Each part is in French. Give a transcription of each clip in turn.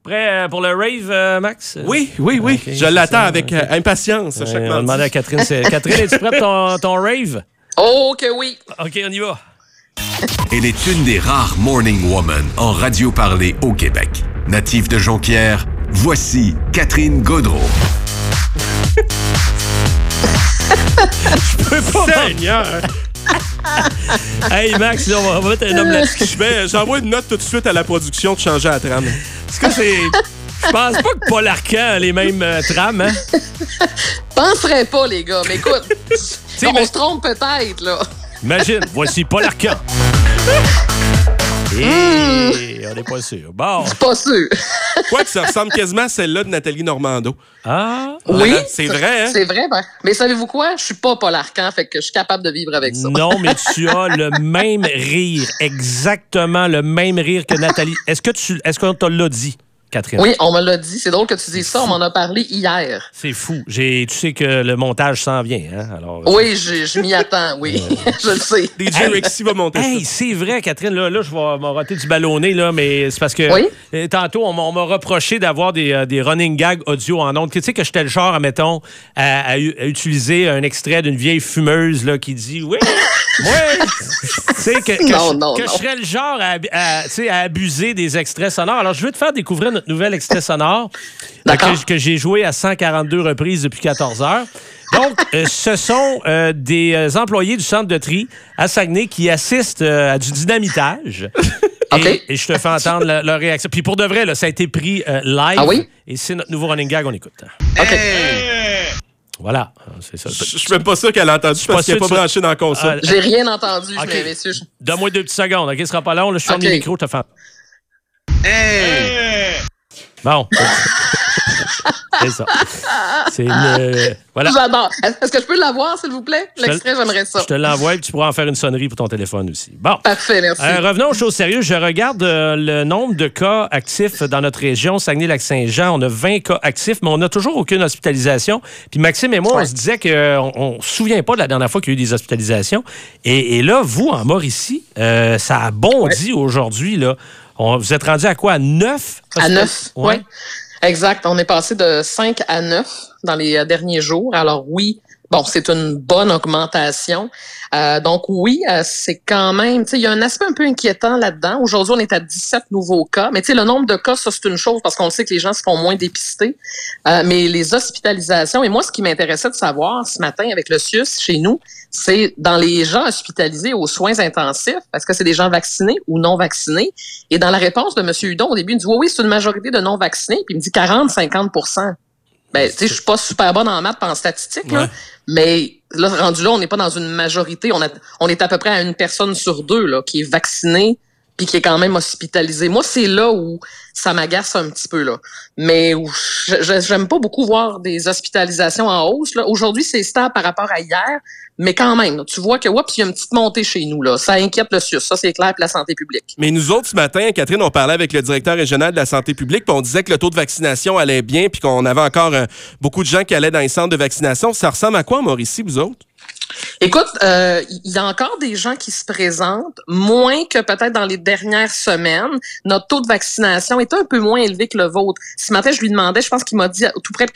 Prêt pour le rave, Max? Oui. Okay, je l'attends avec impatience chaque On va mardi. demander à Catherine. Catherine, es-tu prête pour ton rave? Oh, que oui. OK, on y va. Elle est une des rares morning women en radio parlée au Québec. Native de Jonquière, voici Catherine Gaudreault. Je peux pas. Seigneur! Hey, Max, là, on va mettre un homme là-dessus. J'envoie une note tout de suite à la production de changer la trame. Est-ce que c'est... Je pense pas que Paul Arcand a les mêmes trames, hein? Penserais pas, les gars. Mais écoute, on mais- se trompe peut-être, là. Imagine, voici Paul Arcand. Et on n'est pas sûr. Bon. Pas sûr. Quoi que ça ressemble quasiment à celle-là de Nathalie Normando. Ah. Oui. C'est vrai, hein? C'est vrai, ben. Mais savez-vous quoi? Je suis pas Paul Arcand, fait que je suis capable de vivre avec ça. Non, mais tu as le même rire. Exactement le même rire que Nathalie. Est-ce qu'on te l'a dit, Catherine? Oui, on me l'a dit. C'est drôle que tu dises ça. On m'en a parlé hier. C'est fou. Tu sais que le montage s'en vient, hein? Alors, Oui, je m'y attends, oui. Je le sais. DJ Rexy va monter Hey, ça. c'est vrai, Catherine, là je vais m'en rater du ballonné, là, mais c'est parce que Oui? Tantôt, on m'a reproché d'avoir des running gags audio en ondes. Tu sais que j'étais le genre, admettons, à utiliser un extrait d'une vieille fumeuse là, qui dit « Oui, oui! » Tu sais, que je serais le genre à abuser des extraits sonores. Alors, je veux te faire découvrir notre nouvel extrait sonore que j'ai joué à 142 reprises depuis 14 heures. Donc, ce sont des employés du centre de tri à Saguenay qui assistent à du dynamitage. OK. Et je te fais entendre leur réaction. Puis pour de vrai, là, ça a été pris live. Ah oui? Et c'est notre nouveau running gag, on écoute. OK. Voilà, c'est ça. Je suis même pas sûr qu'elle a entendu parce qu'elle n'est pas branchée dans la console. J'ai rien entendu, OK. messieurs. Donne-moi 2 petites secondes, OK? Ce sera pas long. Là, je ferme OK. le micro, je te fais. Bon. C'est ça. C'est une... Voilà. J'adore. Est-ce que je peux l'avoir, s'il vous plaît? L'extrait, j'aimerais ça. Je te l'envoie et tu pourras en faire une sonnerie pour ton téléphone aussi. Bon. Parfait, merci. Revenons aux choses sérieuses. Je regarde le nombre de cas actifs dans notre région, Saguenay-Lac-Saint-Jean. On a 20 cas actifs, mais on n'a toujours aucune hospitalisation. Puis Maxime et moi, on se disait qu'on ne se souvient pas de la dernière fois qu'il y a eu des hospitalisations. Et là, vous, en Mauricie, ça a bondi aujourd'hui. Là. Vous êtes rendu à quoi? À 9? À 9, oui. Exact. On est passé de 5 à 9 dans les derniers jours. Alors oui, bon, c'est une bonne augmentation. Donc oui, c'est quand même, tu sais, il y a un aspect un peu inquiétant là-dedans. Aujourd'hui, on est à 17 nouveaux cas. Mais tu sais, le nombre de cas, ça, c'est une chose parce qu'on sait que les gens se font moins dépister. Mais les hospitalisations, et moi, ce qui m'intéressait de savoir ce matin avec le CIUS chez nous, c'est dans les gens hospitalisés aux soins intensifs, est-ce que c'est des gens vaccinés ou non vaccinés? Et dans la réponse de M. Hudon, au début, il me dit oui, c'est une majorité de non vaccinés. Puis il me dit 40-50%. Ben, tu sais, je suis pas super bonne en maths en statistiques, là. Mais là, rendu là, on n'est pas dans une majorité. On est à peu près à une personne sur deux, là, qui est vaccinée puis qui est quand même hospitalisée. Moi, c'est là où ça m'agace un petit peu, là. Mais j'aime pas beaucoup voir des hospitalisations en hausse, là. Aujourd'hui, c'est stable par rapport à hier. Mais quand même, là, tu vois que, oups, il y a une petite montée chez nous, là. Ça inquiète le CIUS. Ça, c'est clair, puis la santé publique. Mais nous autres, ce matin, Catherine, on parlait avec le directeur régional de la santé publique, puis on disait que le taux de vaccination allait bien, puis qu'on avait encore beaucoup de gens qui allaient dans les centres de vaccination. Ça ressemble à quoi en Mauricie, vous autres? Écoute, il y a encore des gens qui se présentent, moins que peut-être dans les dernières semaines. Notre taux de vaccination est un peu moins élevé que le vôtre. Ce matin, je lui demandais, je pense qu'il m'a dit tout près de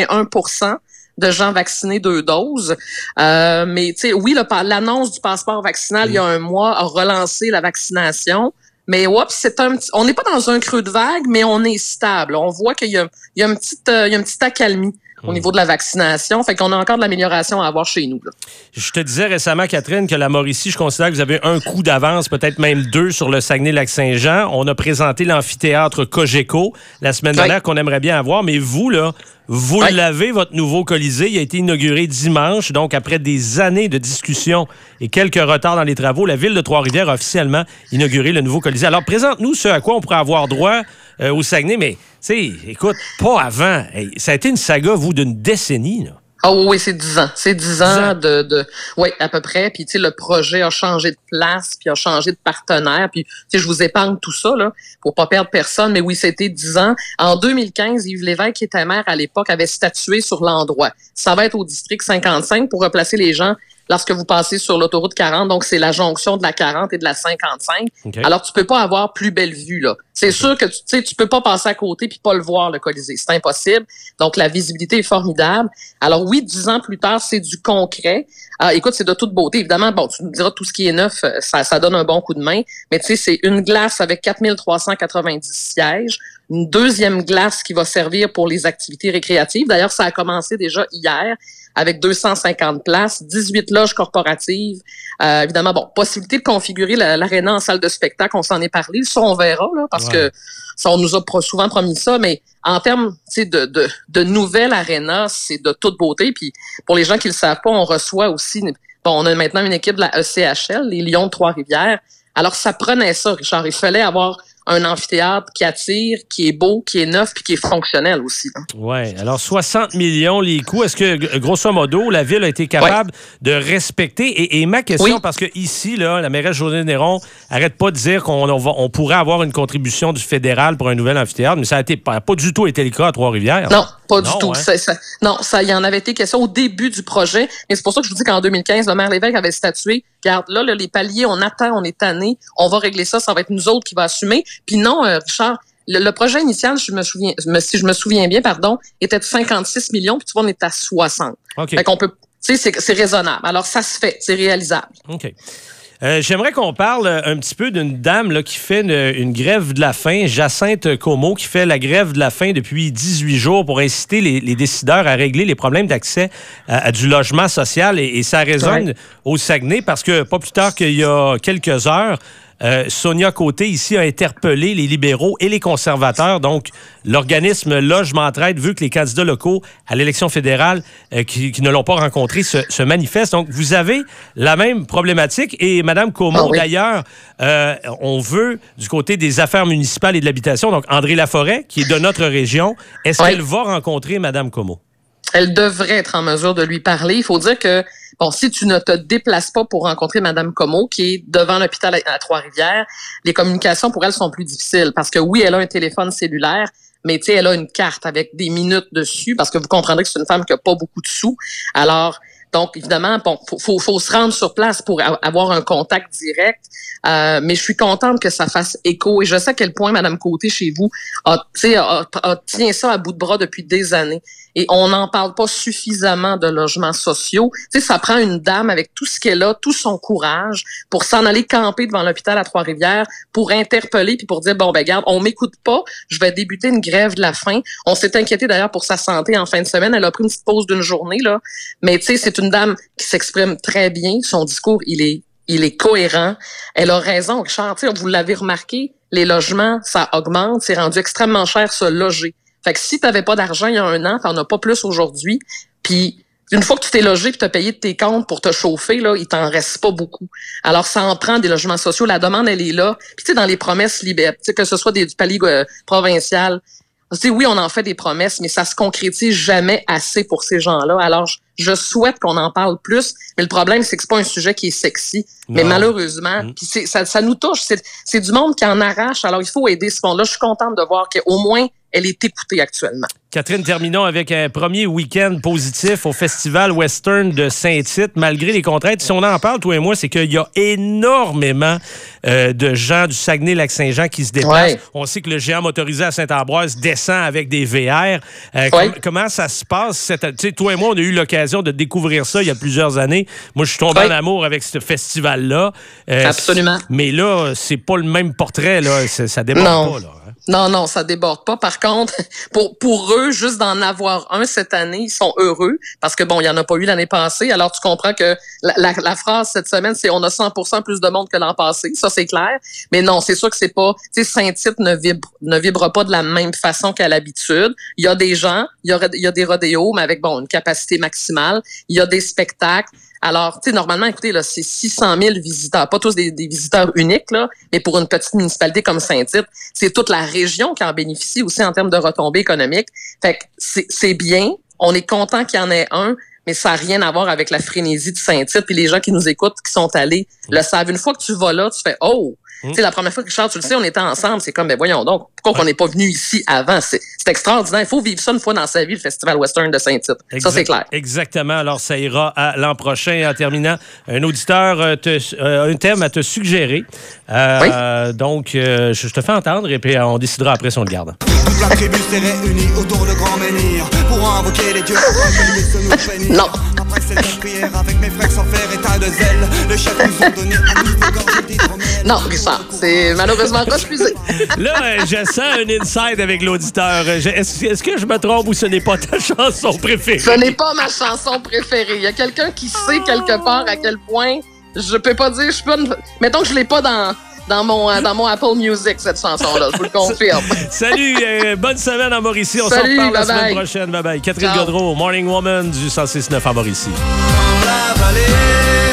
81% de gens vaccinés 2 doses. Mais tu sais, oui, l'annonce du passeport vaccinal il y a un mois a relancé la vaccination. Mais ouais, on n'est pas dans un creux de vague, mais on est stable. On voit qu'il y a une petite accalmie au niveau de la vaccination. Fait qu'on a encore de l'amélioration à avoir chez nous, là. Je te disais récemment, Catherine, que la Mauricie, je considère que vous avez un coup d'avance, peut-être même 2 sur le Saguenay-Lac-Saint-Jean. On a présenté l'amphithéâtre Cogeco la semaine dernière qu'on aimerait bien avoir, mais vous, là, vous l'avez, votre nouveau Colisée. Il a été inauguré dimanche. Donc, après des années de discussions et quelques retards dans les travaux, la Ville de Trois-Rivières a officiellement inauguré le nouveau Colisée. Alors, présente-nous ce à quoi on pourrait avoir droit au Saguenay, mais, tu sais, écoute, pas avant. Hey, ça a été une saga, vous, d'une décennie, là. Ah oui, c'est 10 ans. C'est 10 ans oui, à peu près. Puis, tu sais, le projet a changé de place, puis a changé de partenaire. Puis, tu sais, je vous épargne tout ça, là, pour pas perdre personne. Mais oui, c'était 10 ans. En 2015, Yves Lévesque, qui était maire à l'époque, avait statué sur l'endroit. Ça va être au district 55 pour replacer les gens lorsque vous passez sur l'autoroute 40, donc c'est la jonction de la 40 et de la 55. Okay. Alors, tu peux pas avoir plus belle vue, là. C'est sûr que tu peux pas passer à côté puis pas le voir, le Colisée. C'est impossible. Donc, la visibilité est formidable. Alors oui, 10 ans plus tard, c'est du concret. Écoute, c'est de toute beauté. Évidemment, bon, tu me diras, tout ce qui est neuf, ça donne un bon coup de main. Mais tu sais, c'est une glace avec 4390 sièges. Une deuxième glace qui va servir pour les activités récréatives. D'ailleurs, ça a commencé déjà hier avec 250 places, 18 loges corporatives. Évidemment, bon, possibilité de configurer l'aréna en salle de spectacle, on s'en est parlé. Ça, on verra, là, parce que ça, on nous a souvent promis ça. Mais en termes de nouvelle aréna, c'est de toute beauté. Puis pour les gens qui le savent pas, on reçoit aussi... Bon, on a maintenant une équipe de la ECHL, les Lions de Trois-Rivières. Alors, ça prenait ça, Richard. Il fallait avoir un amphithéâtre qui attire, qui est beau, qui est neuf puis qui est fonctionnel aussi. Oui. Alors, 60 millions les coûts. Est-ce que, grosso modo, la Ville a été capable de respecter? Et ma question, parce que ici, là, la mairesse Josée Néron arrête pas de dire qu'on pourrait avoir une contribution du fédéral pour un nouvel amphithéâtre, mais ça n'a pas du tout été le cas à Trois-Rivières. Non, pas du tout. Hein? Il y en avait été question au début du projet. Mais c'est pour ça que je vous dis qu'en 2015, le maire Lévesque avait statué, regarde, là, les paliers, on attend, on est tanné, on va régler ça, ça va être nous autres qui va assumer. Puis non, Richard, le projet initial, si je me souviens bien, était de 56 millions, puis tu vois, on est à 60. Okay. Fait qu'on peut, tu sais, c'est raisonnable. Alors, ça se fait, c'est réalisable. OK. J'aimerais qu'on parle un petit peu d'une dame là, qui fait une grève de la faim, Jacinthe Comeau, qui fait la grève de la faim depuis 18 jours pour inciter les décideurs à régler les problèmes d'accès à du logement social. Et ça résonne au Saguenay parce que pas plus tard qu'il y a quelques heures, Sonia Côté, ici, a interpellé les libéraux et les conservateurs. Donc, l'organisme Logement-Traite veut que les candidats locaux à l'élection fédérale qui ne l'ont pas rencontré se manifestent. Donc, vous avez la même problématique. Et Mme Comeau, d'ailleurs, on veut, du côté des affaires municipales et de l'habitation, donc André Laforêt, qui est de notre région, est-ce qu'elle va rencontrer Mme Comeau? Elle devrait être en mesure de lui parler. Il faut dire que, bon, si tu ne te déplaces pas pour rencontrer Mme Comeau, qui est devant l'hôpital à Trois-Rivières, les communications pour elle sont plus difficiles parce que oui, elle a un téléphone cellulaire, mais tu sais, elle a une carte avec des minutes dessus parce que vous comprendrez que c'est une femme qui a pas beaucoup de sous. Alors, donc, évidemment, bon, faut se rendre sur place pour avoir un contact direct. Mais je suis contente que ça fasse écho. Et je sais à quel point Mme Côté, chez vous, tient ça à bout de bras depuis des années. Et on n'en parle pas suffisamment de logements sociaux. Tu sais, ça prend une dame avec tout ce qu'elle a, tout son courage, pour s'en aller camper devant l'hôpital à Trois-Rivières, pour interpeller puis pour dire, bon, ben regarde, on m'écoute pas, je vais débuter une grève de la faim. On s'est inquiété d'ailleurs pour sa santé en fin de semaine. Elle a pris une petite pause d'une journée, là. Mais tu sais, c'est une dame qui s'exprime très bien. Son discours, il est cohérent. Elle a raison, Richard. Tu sais, vous l'avez remarqué, les logements, ça augmente. C'est rendu extrêmement cher se loger. Fait que si t'avais pas d'argent il y a un an, t'en as pas plus aujourd'hui. Puis une fois que tu t'es logé puis t'as payé de tes comptes pour te chauffer, là, il t'en reste pas beaucoup. Alors ça en prend des logements sociaux. La demande, elle est là. Puis tu sais, dans les promesses libérales, que ce soit du palier provincial, tu sais, oui, on en fait des promesses, mais ça se concrétise jamais assez pour ces gens-là. Alors je souhaite qu'on en parle plus, mais le problème, c'est que c'est pas un sujet qui est sexy. Non. Mais malheureusement, puis ça nous touche. C'est du monde qui en arrache. Alors il faut aider ce monde-là. Je suis contente de voir qu'au moins elle est écoutée actuellement. Catherine, terminons avec un premier week-end positif au Festival Western de Saint-Tite, malgré les contraintes. Si on en parle, toi et moi, c'est qu'il y a énormément de gens du Saguenay-Lac-Saint-Jean qui se déplacent. Ouais. On sait que le géant motorisé à Saint-Ambroise descend avec des VR. Comment ça se passe? Toi et moi, on a eu l'occasion de découvrir ça il y a plusieurs années. Moi, je suis tombé en amour avec ce festival-là. Absolument. Mais là, c'est pas le même portrait. Là. Ça déborde pas. Là. Non, ça déborde pas. Par contre, pour eux, juste d'en avoir un cette année, ils sont heureux parce que bon, il y en a pas eu l'année passée. Alors tu comprends que la phrase cette semaine, c'est on a 100% plus de monde que l'an passé. Ça c'est clair. Mais non, c'est sûr que c'est pas. Tu sais, Saint-Tite ne vibre pas de la même façon qu'à l'habitude. Il y a des gens, il y a des rodéos, mais avec une capacité maximale. Il y a des spectacles. Alors, tu sais, normalement, écoutez, là, c'est 600 000 visiteurs, pas tous des visiteurs uniques, là, mais pour une petite municipalité comme Saint-Tite, c'est toute la région qui en bénéficie aussi en termes de retombées économiques. Fait que c'est bien, on est content qu'il y en ait un, mais ça n'a rien à voir avec la frénésie de Saint-Tite. Puis les gens qui nous écoutent, qui sont allés, le savent. Une fois que tu vas là, tu fais « Oh! » Tu sais, la première fois que Richard, tu le sais, on était ensemble, c'est comme, ben voyons donc, pourquoi qu'on n'est pas venu ici avant? C'est extraordinaire. Il faut vivre ça une fois dans sa vie, le Festival Western de Saint-Tite. Ça, c'est clair. Exactement. Alors, ça ira à l'an prochain. En terminant, un auditeur un thème à te suggérer. Oui. Donc, je te fais entendre et puis on décidera après si on le garde. Toute la tribu s'est réunie autour de grands menhirs pour invoquer les dieux. Non. Après cette prière avec mes frères sans faire état de zèle, le chef nous a donné un nouveau gorgée d'hydromel. Non, Richard, c'est malheureusement refusé. Là, je sens un inside avec l'auditeur. Est-ce que je me trompe ou ce n'est pas ta chanson préférée? Ce n'est pas ma chanson préférée. Il y a quelqu'un qui sait quelque part à quel point je peux pas dire, mettons que je l'ai pas dans mon Apple Music, cette chanson-là. Je vous le confirme. Salut, bonne semaine à Mauricie. On Salut, se reparle la bye-bye. semaine prochaine. Bye bye. Catherine Ciao. Gaudreau, Morning Woman du 106.9 à Mauricie. Dans la vallée.